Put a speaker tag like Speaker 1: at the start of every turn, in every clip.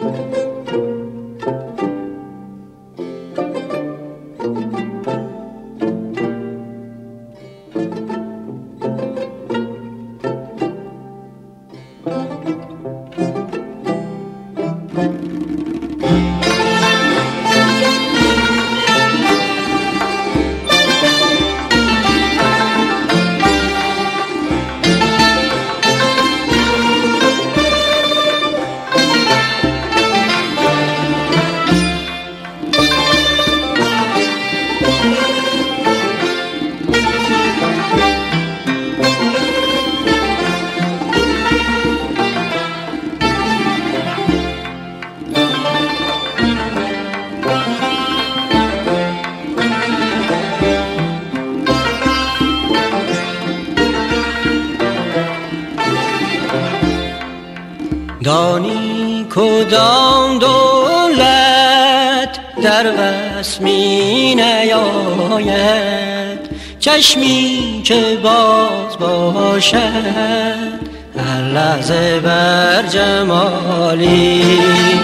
Speaker 1: دانی کدام دولت در وصف می نیاید، چشمی که باز باشد هر لحظه بر جمالی.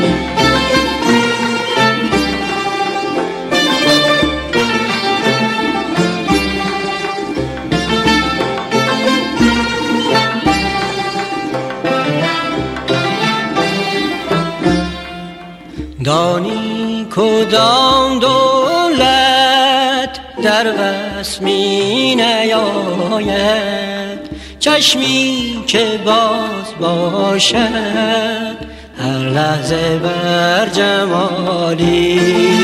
Speaker 1: دانی کدام دولت در وصف می نیاید، چشمی که باز باشد هر لحظه بر جمالی.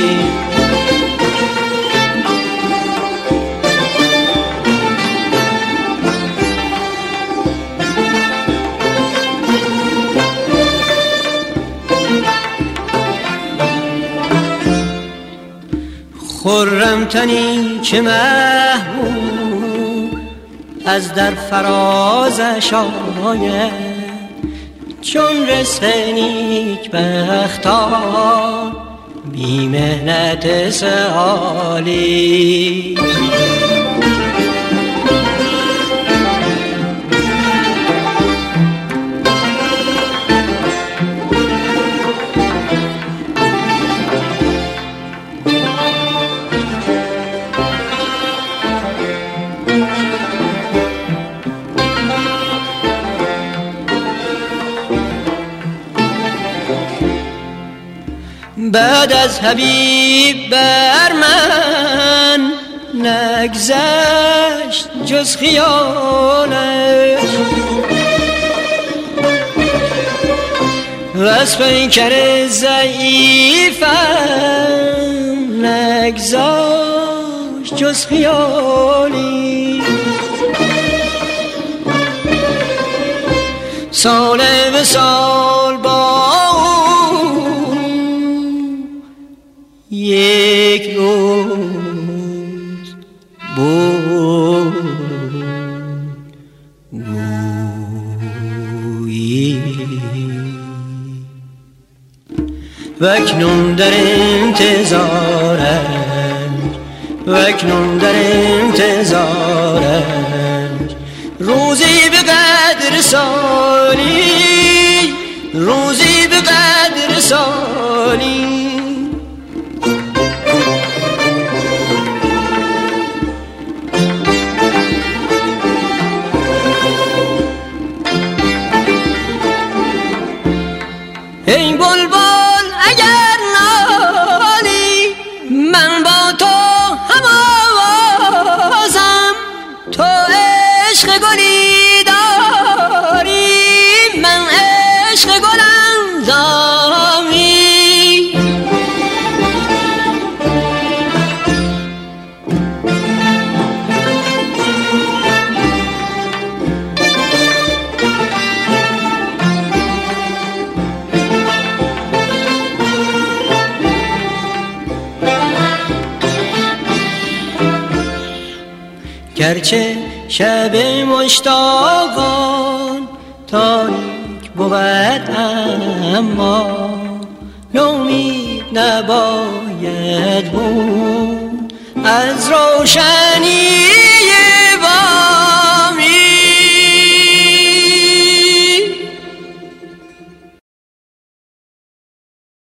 Speaker 1: خرم تنی که محبوب از در فرازش آید، چون رزق نیک بختان بی محنت سالی. بعد از حبیب بر من نگذشت جز خیالش، وصف پیکر ضعیفم نگذشت جز خیالی. سال به سال با یک روز بود گویی، وکنون در انتظارند، وکنون در انتظارند روزی به قدر سالی، روزی به قدر سالی. ای بلبل اگر نالی من با تو هم آوازم، تو عشق گلی داری من عشق گلم داری. گرچه شب مشتاقان تاریک بود اما نومید نباید بود از روشنی